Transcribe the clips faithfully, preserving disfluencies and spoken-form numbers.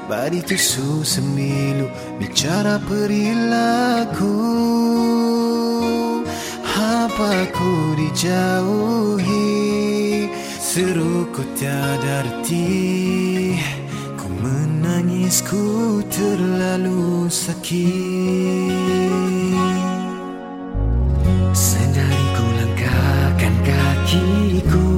Badi tusu semilu bicara perilaku, apa ku dijauhi, seruku tiada arti. Ku menangis, ku terlalu sakit. Sendari ku langkahkan kakiku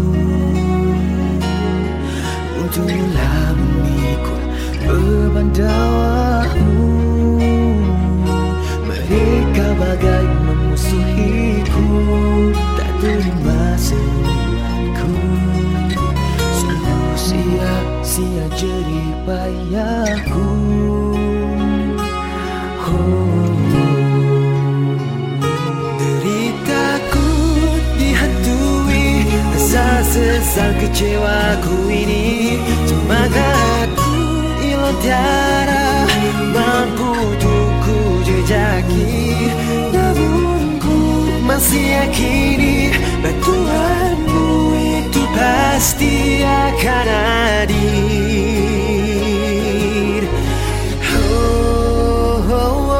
untuk mula memikul beban dawamu. Mereka bagai memusuhiku, tak terima seruanku. Sungguh sia-sia jerih payahku. Oh, deritaku dihantui rasa sesal kecewaku ini. Semangatku hilang tiada mampu untuk ku jejaki, namun ku masih yakini bantuanmu itu pasti akan hadir. Oh, oh, oh.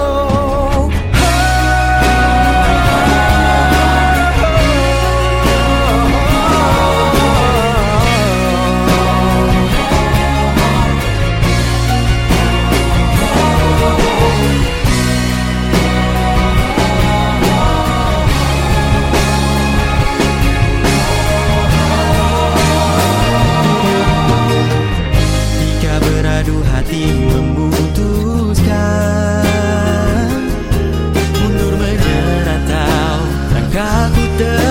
Hati memutuskan mundur menyerantau, langkahku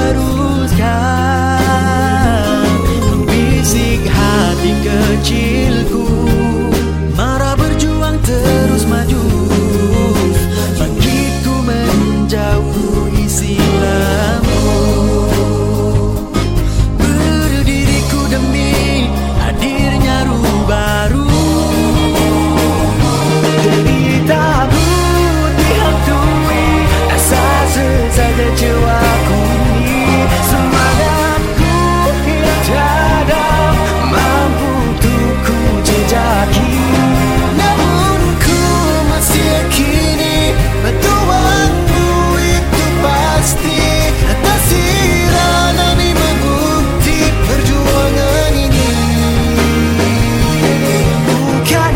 teruskan. Membisik hati kecilku, marah berjuang terus maju. Bangkitku menjauhi silammu, berdiriku demi hadirnya ruh baru. Deritaku dihantui rasa sesal kecewaku ini. Semangatku hilang tiada mampu untuk ku jejaki, namun ku masih yakini bantuanmu itu pasti atas sirana demi membukti perjuangan ini. Bukan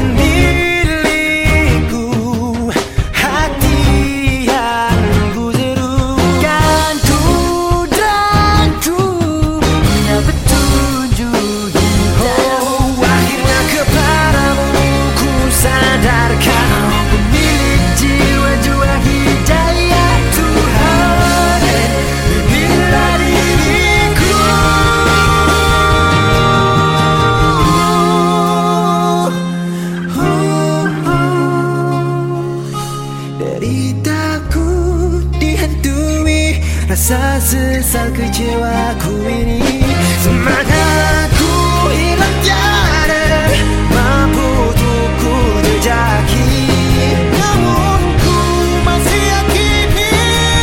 deritaku dihantui rasa sesal kecewaku ini. Semangatku hilang tiada mampu untuk ku jejaki, namun ku masih yakini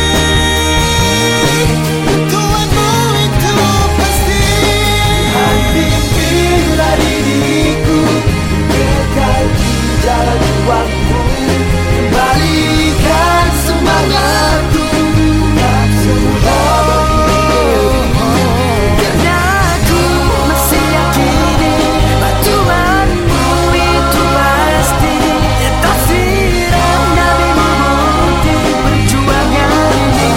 bantuanmu itu pasti hadir bila diriku dekat di jalan juangmu. Kembalikan semangatku, tak semudah berdiri, karena aku masih yakini bantuanmu itu pasti tak siram demi membukti perjuangan ini.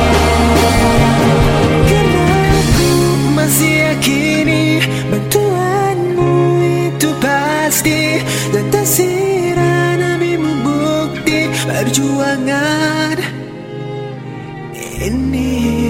Karena aku masih yakini bantuanmu itu pasti tak siram demi membukti perjuangan ini.